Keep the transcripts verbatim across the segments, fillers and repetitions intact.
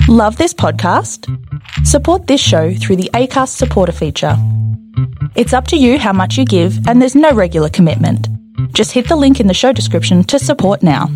Love this podcast? Support this show through the Acast supporter feature. It's up to you how much you give, and there's no regular commitment. Just hit the link in the show description to support now.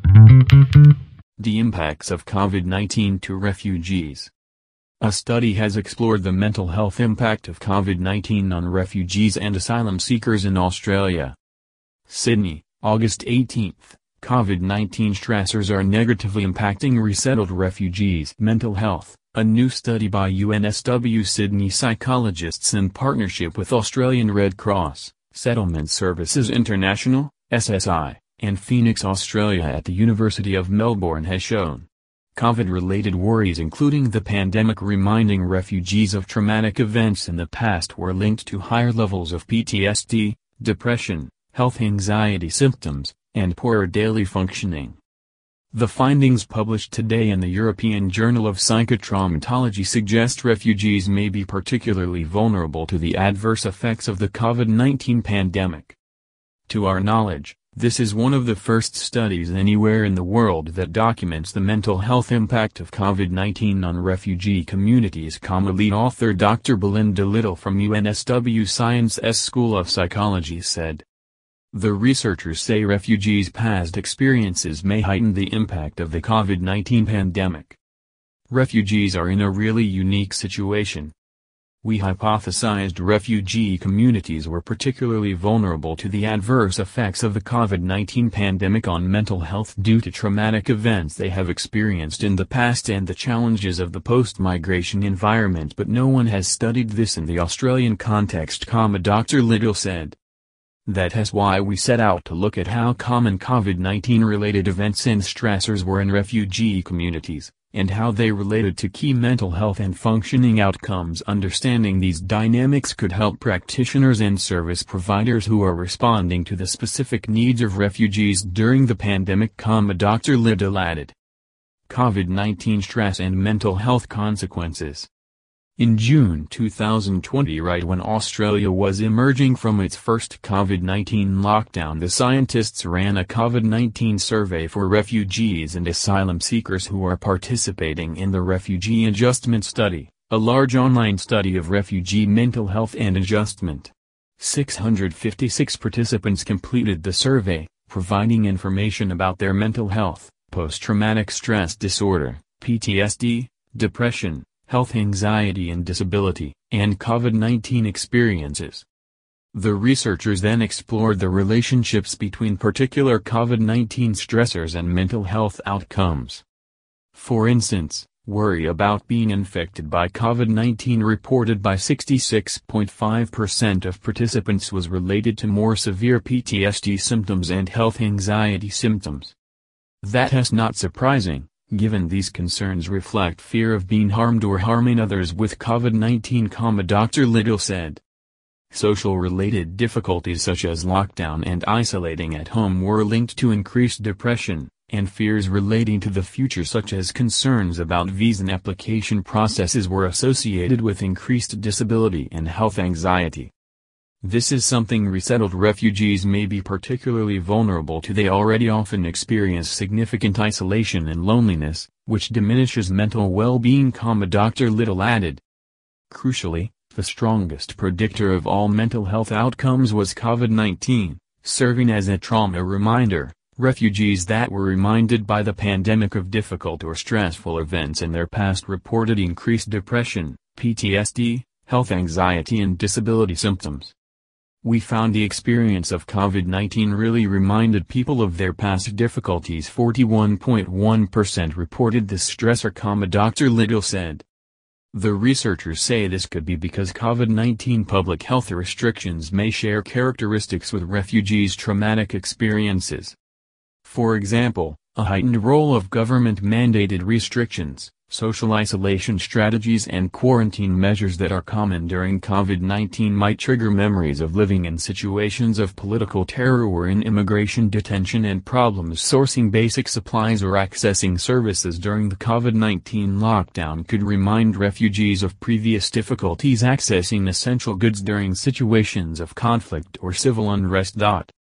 The impacts of COVID nineteen to refugees. A study has explored the mental health impact of COVID nineteen on refugees and asylum seekers in Australia. Sydney, August eighteenth. COVID nineteen stressors are negatively impacting resettled refugees' mental health. A new study by U N S W Sydney psychologists in partnership with Australian Red Cross, Settlement Services International, S S I, and Phoenix Australia at the University of Melbourne has shown COVID-related worries, including the pandemic, reminding refugees of traumatic events in the past, were linked to higher levels of P T S D, depression, health anxiety symptoms, and poorer daily functioning. The findings published today in the European Journal of Psychotraumatology suggest refugees may be particularly vulnerable to the adverse effects of the COVID nineteen pandemic. To our knowledge, this is one of the first studies anywhere in the world that documents the mental health impact of COVID nineteen on refugee communities, lead author Doctor Belinda Little from U N S W Science's School of Psychology said. The researchers say refugees' past experiences may heighten the impact of the COVID nineteen pandemic. Refugees are in a really unique situation. We hypothesized refugee communities were particularly vulnerable to the adverse effects of the COVID nineteen pandemic on mental health due to traumatic events they have experienced in the past and the challenges of the post-migration environment, but no one has studied this in the Australian context, Doctor Little said. That is why we set out to look at how common COVID nineteen related events and stressors were in refugee communities, and how they related to key mental health and functioning outcomes. Understanding these dynamics could help practitioners and service providers who are responding to the specific needs of refugees during the pandemic, Doctor Little added. COVID nineteen stress and mental health consequences. In June two thousand twenty, right when Australia was emerging from its first COVID nineteen lockdown, the scientists ran a COVID nineteen survey for refugees and asylum seekers who are participating in the Refugee Adjustment Study, a large online study of refugee mental health and adjustment. six hundred fifty-six participants completed the survey, providing information about their mental health, post-traumatic stress disorder, P T S D, depression, health anxiety and disability, and COVID nineteen experiences. The researchers then explored the relationships between particular COVID nineteen stressors and mental health outcomes. For instance, worry about being infected by COVID nineteen reported by sixty-six point five percent of participants was related to more severe P T S D symptoms and health anxiety symptoms. That is not surprising, given these concerns reflect fear of being harmed or harming others with COVID nineteen, Doctor Little said. Social-related difficulties such as lockdown and isolating at home were linked to increased depression, and fears relating to the future such as concerns about visa application processes were associated with increased disability and health anxiety. This is something resettled refugees may be particularly vulnerable to. They already often experience significant isolation and loneliness, which diminishes mental well-being, Doctor Little added. Crucially, the strongest predictor of all mental health outcomes was COVID nineteen, serving as a trauma reminder. Refugees that were reminded by the pandemic of difficult or stressful events in their past reported increased depression, P T S D, health anxiety and disability symptoms. We found the experience of COVID nineteen really reminded people of their past difficulties. forty-one point one percent reported this stressor, Doctor Little said. The researchers say this could be because COVID nineteen public health restrictions may share characteristics with refugees' traumatic experiences. For example, a heightened role of government-mandated restrictions, social isolation strategies and quarantine measures that are common during COVID nineteen might trigger memories of living in situations of political terror or in immigration detention, and problems sourcing basic supplies or accessing services during the COVID nineteen lockdown could remind refugees of previous difficulties accessing essential goods during situations of conflict or civil unrest.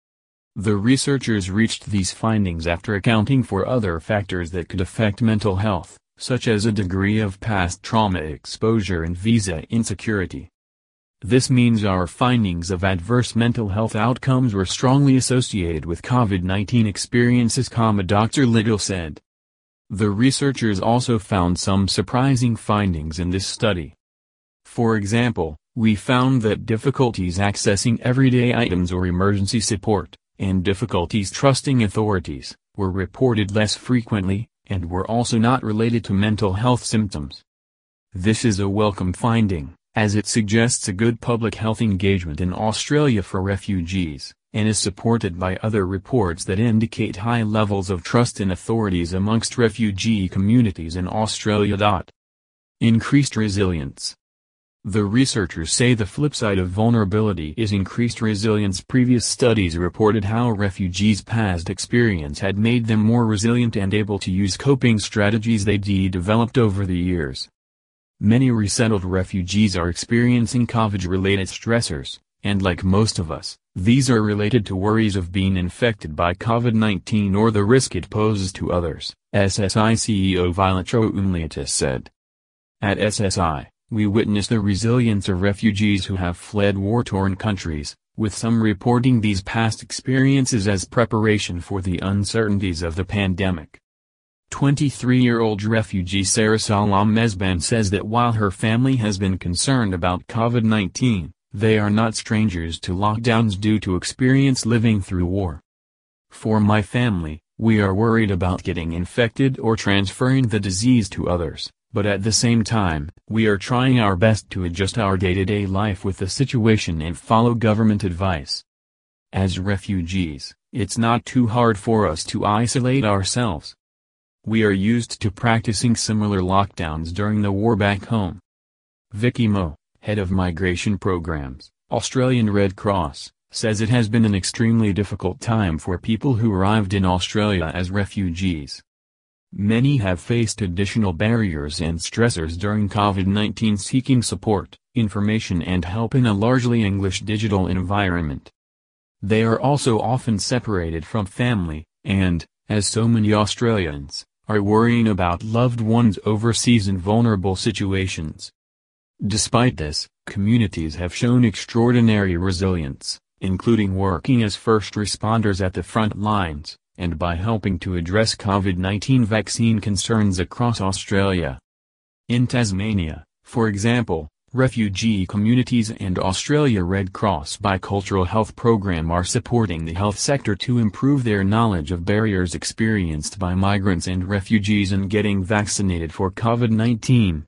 The researchers reached these findings after accounting for other factors that could affect mental health, such as a degree of past trauma exposure and visa insecurity. This means our findings of adverse mental health outcomes were strongly associated with COVID nineteen experiences, Doctor Little said. The researchers also found some surprising findings in this study. For example, we found that difficulties accessing everyday items or emergency support, and difficulties trusting authorities, were reported less frequently, and were also not related to mental health symptoms. This is a welcome finding, as it suggests a good public health engagement in Australia for refugees, and is supported by other reports that indicate high levels of trust in authorities amongst refugee communities in Australia. Increased resilience. The researchers say the flip side of vulnerability is increased resilience. Previous studies reported how refugees' past experience had made them more resilient and able to use coping strategies they developed over the years. Many resettled refugees are experiencing COVID-related stressors, and like most of us, these are related to worries of being infected by COVID nineteen or the risk it poses to others, S S I C E O Violet Chounliatis said. At S S I, we witness the resilience of refugees who have fled war-torn countries, with some reporting these past experiences as preparation for the uncertainties of the pandemic. twenty-three-year-old refugee Sarah Salam Mesban says that while her family has been concerned about COVID nineteen, they are not strangers to lockdowns due to experience living through war. For my family, we are worried about getting infected or transferring the disease to others, but at the same time, we are trying our best to adjust our day-to-day life with the situation and follow government advice. As refugees, it's not too hard for us to isolate ourselves. We are used to practicing similar lockdowns during the war back home. Vicky Moe, head of migration programs, Australian Red Cross, says it has been an extremely difficult time for people who arrived in Australia as refugees. Many have faced additional barriers and stressors during COVID nineteen, seeking support, information and help in a largely English digital environment. They are also often separated from family, and, as so many Australians, are worrying about loved ones overseas in vulnerable situations. Despite this, communities have shown extraordinary resilience, including working as first responders at the front lines, and by helping to address COVID nineteen vaccine concerns across Australia. In Tasmania, for example, refugee communities and Australia Red Cross Bicultural Health Program are supporting the health sector to improve their knowledge of barriers experienced by migrants and refugees in getting vaccinated for COVID nineteen.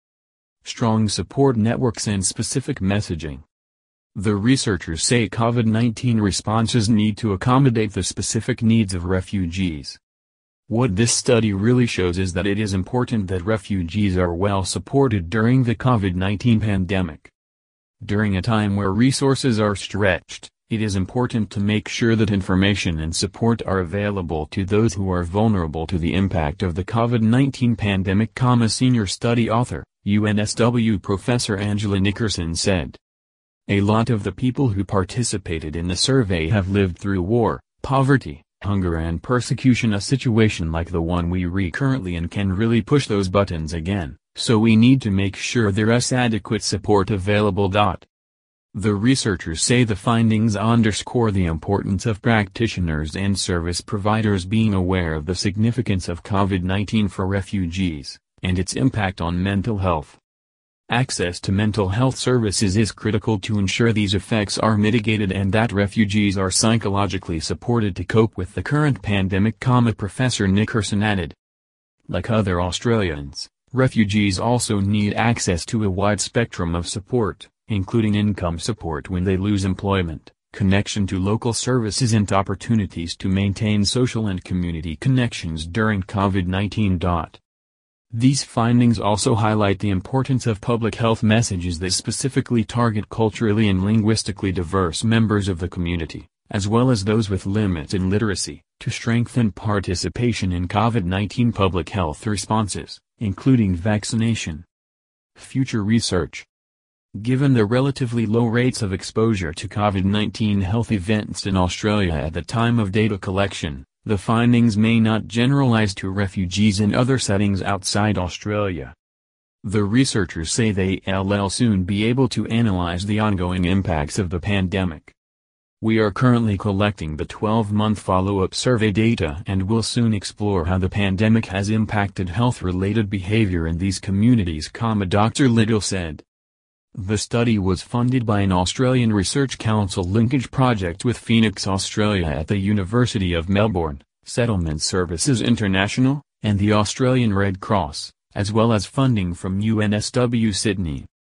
Strong support networks and specific messaging. The researchers say COVID nineteen responses need to accommodate the specific needs of refugees. What this study really shows is that it is important that refugees are well supported during the COVID nineteen pandemic. During a time where resources are stretched, it is important to make sure that information and support are available to those who are vulnerable to the impact of the COVID nineteen pandemic, senior study author, U N S W Professor Angela Nickerson said. A lot of the people who participated in the survey have lived through war, poverty, hunger and persecution. A situation like the one we are currently in can really push those buttons again, so we need to make sure there is adequate support available. The researchers say the findings underscore the importance of practitioners and service providers being aware of the significance of COVID nineteen for refugees, and its impact on mental health. Access to mental health services is critical to ensure these effects are mitigated and that refugees are psychologically supported to cope with the current pandemic, Professor Nickerson added. Like other Australians, refugees also need access to a wide spectrum of support, including income support when they lose employment, connection to local services and opportunities to maintain social and community connections during COVID nineteen. These findings also highlight the importance of public health messages that specifically target culturally and linguistically diverse members of the community, as well as those with limited literacy, to strengthen participation in COVID nineteen public health responses, including vaccination. Future research. Given the relatively low rates of exposure to COVID nineteen health events in Australia at the time of data collection, The findings may not generalize to refugees in other settings outside Australia. The researchers say they'll soon be able to analyze the ongoing impacts of the pandemic. We are currently collecting the twelve-month follow-up survey data and will soon explore how the pandemic has impacted health-related behavior in these communities, Doctor Little said. The study was funded by an Australian Research Council linkage project with Phoenix, Australia at the University of Melbourne, Settlement Services International, and the Australian Red Cross, as well as funding from U N S W Sydney.